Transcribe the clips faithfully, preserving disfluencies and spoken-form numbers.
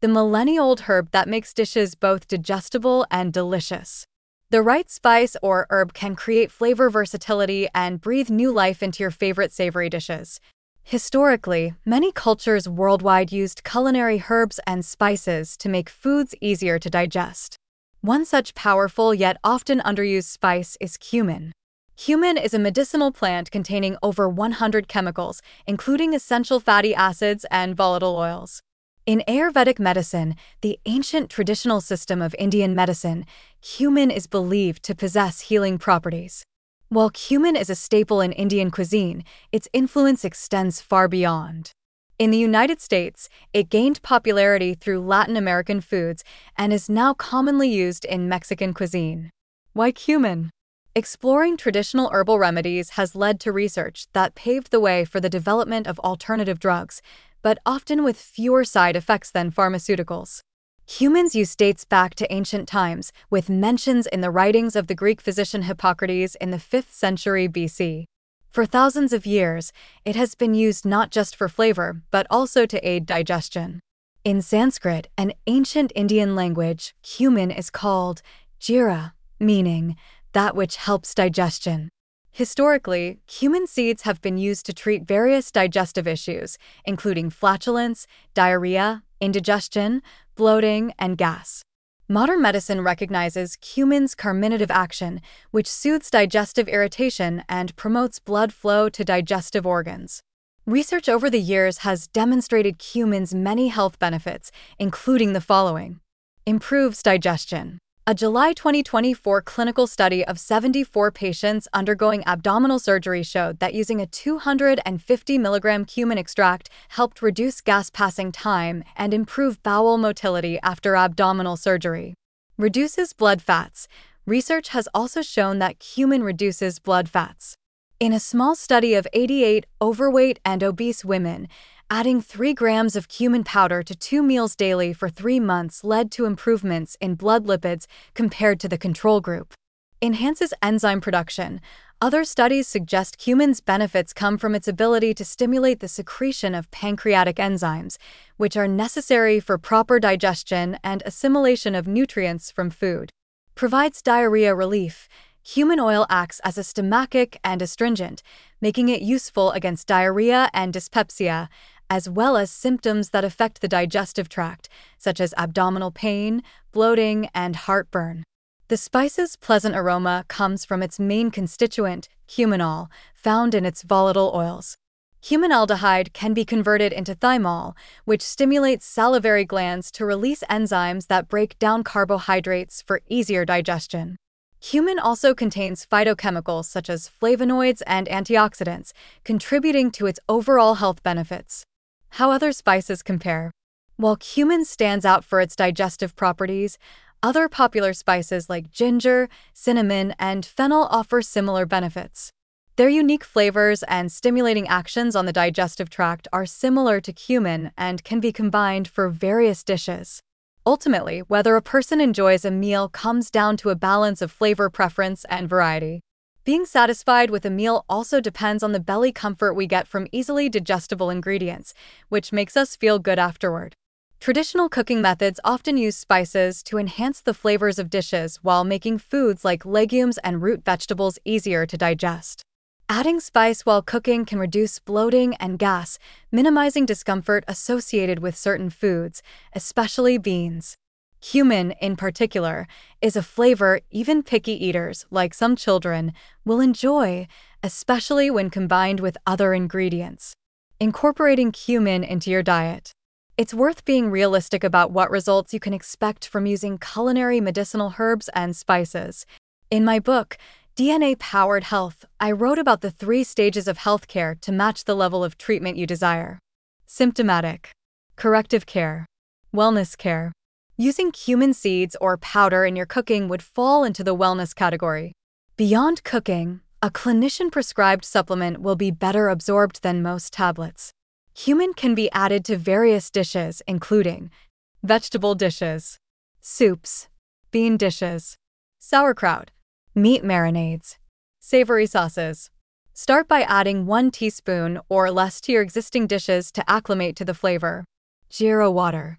the millennia-old herb that makes dishes both digestible and delicious. The right spice or herb can create flavor versatility and breathe new life into your favorite savory dishes. Historically, many cultures worldwide used culinary herbs and spices to make foods easier to digest. One such powerful yet often underused spice is cumin. Cumin is a medicinal plant containing over one hundred chemicals, including essential fatty acids and volatile oils. In Ayurvedic medicine, the ancient traditional system of Indian medicine, cumin is believed to possess healing properties. While cumin is a staple in Indian cuisine, its influence extends far beyond. In the United States, it gained popularity through Latin American foods and is now commonly used in Mexican cuisine. Why cumin? Exploring traditional herbal remedies has led to research that paved the way for the development of alternative drugs, but often with fewer side effects than pharmaceuticals. Cumin's use dates back to ancient times, with mentions in the writings of the Greek physician Hippocrates in the fifth century B C. For thousands of years, it has been used not just for flavor, but also to aid digestion. In Sanskrit, an ancient Indian language, cumin is called jeera, meaning that which helps digestion. Historically, cumin seeds have been used to treat various digestive issues, including flatulence, diarrhea, indigestion, bloating, and gas. Modern medicine recognizes cumin's carminative action, which soothes digestive irritation and promotes blood flow to digestive organs. Research over the years has demonstrated cumin's many health benefits, including the following. Improves digestion. A July twenty twenty-four clinical study of seventy-four patients undergoing abdominal surgery showed that using a two hundred fifty milligram cumin extract helped reduce gas passing time and improve bowel motility after abdominal surgery. Reduces blood fats. Research has also shown that cumin reduces blood fats. In a small study of eighty-eight overweight and obese women, adding three grams of cumin powder to two meals daily for three months led to improvements in blood lipids compared to the control group. Enhances enzyme production. Other studies suggest cumin's benefits come from its ability to stimulate the secretion of pancreatic enzymes, which are necessary for proper digestion and assimilation of nutrients from food. Provides diarrhea relief. Cumin oil acts as a stomachic and astringent, making it useful against diarrhea and dyspepsia, as well as symptoms that affect the digestive tract, such as abdominal pain, bloating, and heartburn. The spice's pleasant aroma comes from its main constituent, cuminol, found in its volatile oils. Cuminaldehyde can be converted into thymol, which stimulates salivary glands to release enzymes that break down carbohydrates for easier digestion. Cumin also contains phytochemicals such as flavonoids and antioxidants, contributing to its overall health benefits. How other spices compare. While cumin stands out for its digestive properties, other popular spices like ginger, cinnamon, and fennel offer similar benefits. Their unique flavors and stimulating actions on the digestive tract are similar to cumin and can be combined for various dishes. Ultimately, whether a person enjoys a meal comes down to a balance of flavor preference and variety. Being satisfied with a meal also depends on the belly comfort we get from easily digestible ingredients, which makes us feel good afterward. Traditional cooking methods often use spices to enhance the flavors of dishes while making foods like legumes and root vegetables easier to digest. Adding spice while cooking can reduce bloating and gas, minimizing discomfort associated with certain foods, especially beans. Cumin, in particular, is a flavor even picky eaters, like some children, will enjoy, especially when combined with other ingredients. Incorporating cumin into your diet. It's worth being realistic about what results you can expect from using culinary medicinal herbs and spices. In my book, D N A-Powered Health, I wrote about the three stages of healthcare to match the level of treatment you desire. Symptomatic, corrective care, wellness care. Using cumin seeds or powder in your cooking would fall into the wellness category. Beyond cooking, a clinician-prescribed supplement will be better absorbed than most tablets. Cumin can be added to various dishes, including vegetable dishes, soups, bean dishes, sauerkraut, meat marinades, savory sauces. Start by adding one teaspoon or less to your existing dishes to acclimate to the flavor. Jeera water.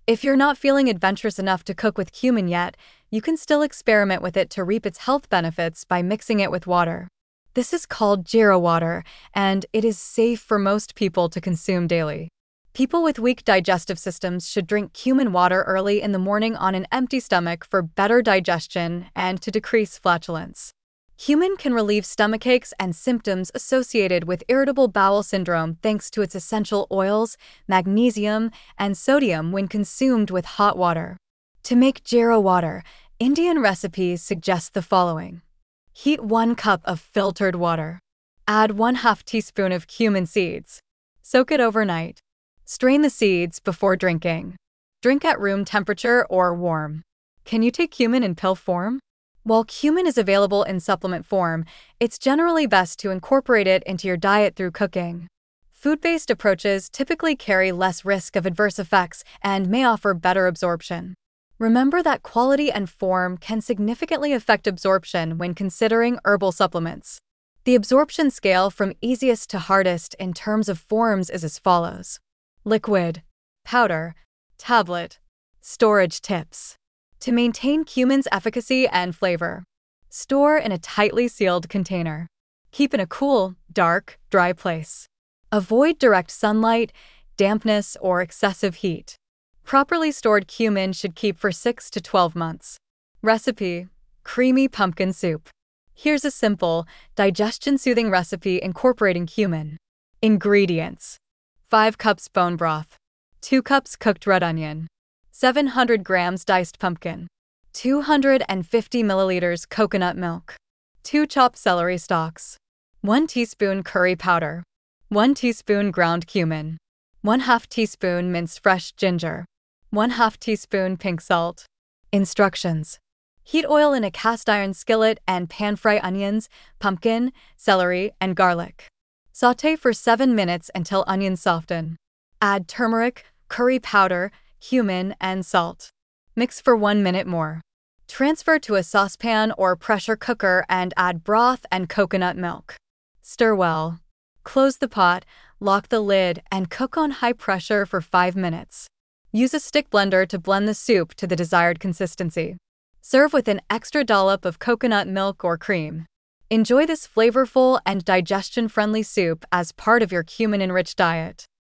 If you're not feeling adventurous enough to cook with cumin yet, you can still experiment with it to reap its health benefits by mixing it with water. This is called Jira water, and it is safe for most people to consume daily. People with weak digestive systems should drink cumin water early in the morning on an empty stomach for better digestion and to decrease flatulence. Cumin can relieve stomachaches and symptoms associated with irritable bowel syndrome thanks to its essential oils, magnesium, and sodium when consumed with hot water. To make Jira water, Indian recipes suggest the following. Heat one cup of filtered water. Add one half teaspoon of cumin seeds. Soak it overnight. Strain the seeds before drinking. Drink at room temperature or warm. Can you take cumin in pill form? While cumin is available in supplement form, it's generally best to incorporate it into your diet through cooking. Food-based approaches typically carry less risk of adverse effects and may offer better absorption. Remember that quality and form can significantly affect absorption when considering herbal supplements. The absorption scale from easiest to hardest in terms of forms is as follows. Liquid, powder, tablet. Storage tips. To maintain cumin's efficacy and flavor, store in a tightly sealed container. Keep in a cool, dark, dry place. Avoid direct sunlight, dampness, or excessive heat. Properly stored cumin should keep for six to twelve months. Recipe: creamy pumpkin soup. Here's a simple, digestion-soothing recipe incorporating cumin. Ingredients: five cups bone broth, two cups cooked red onion, seven hundred grams diced pumpkin, two hundred fifty milliliters coconut milk, two chopped celery stalks, one teaspoon curry powder, one teaspoon ground cumin, one half teaspoon minced fresh ginger, one half teaspoon pink salt. Instructions. Heat oil in a cast iron skillet and pan-fry onions, pumpkin, celery, and garlic. Sauté for seven minutes until onions soften. Add turmeric, curry powder, cumin, and salt. Mix for one minute more. Transfer to a saucepan or pressure cooker and add broth and coconut milk. Stir well. Close the pot, lock the lid, and cook on high pressure for five minutes. Use a stick blender to blend the soup to the desired consistency. Serve with an extra dollop of coconut milk or cream. Enjoy this flavorful and digestion-friendly soup as part of your cumin-enriched diet.